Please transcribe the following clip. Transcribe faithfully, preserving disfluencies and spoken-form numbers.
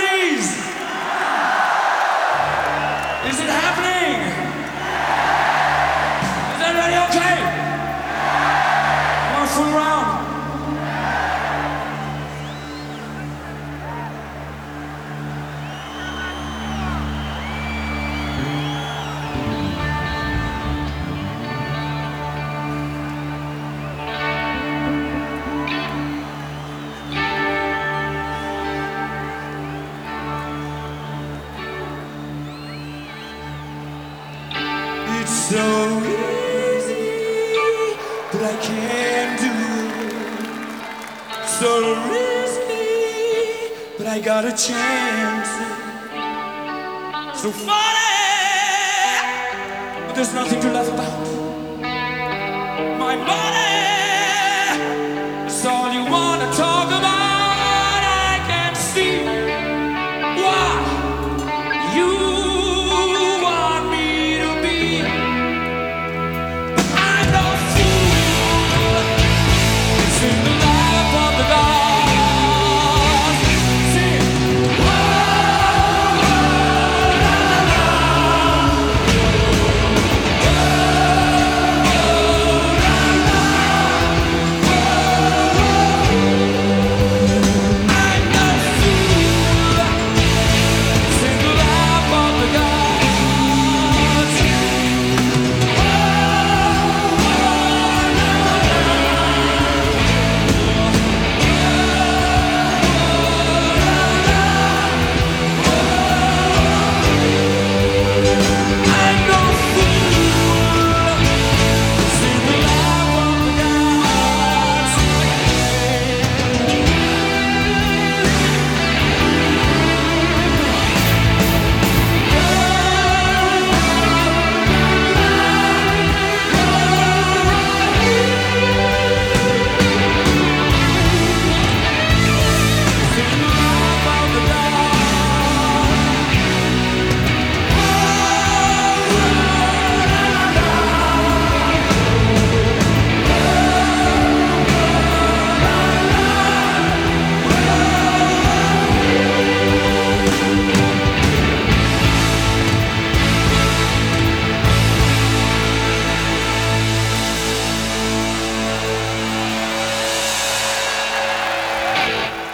ladies? Is it happening? Is everybody okay? Want to fool around? It's so easy, but I can't do it. So risky, but I got a chance. So funny, but there's nothing to laugh about. My money.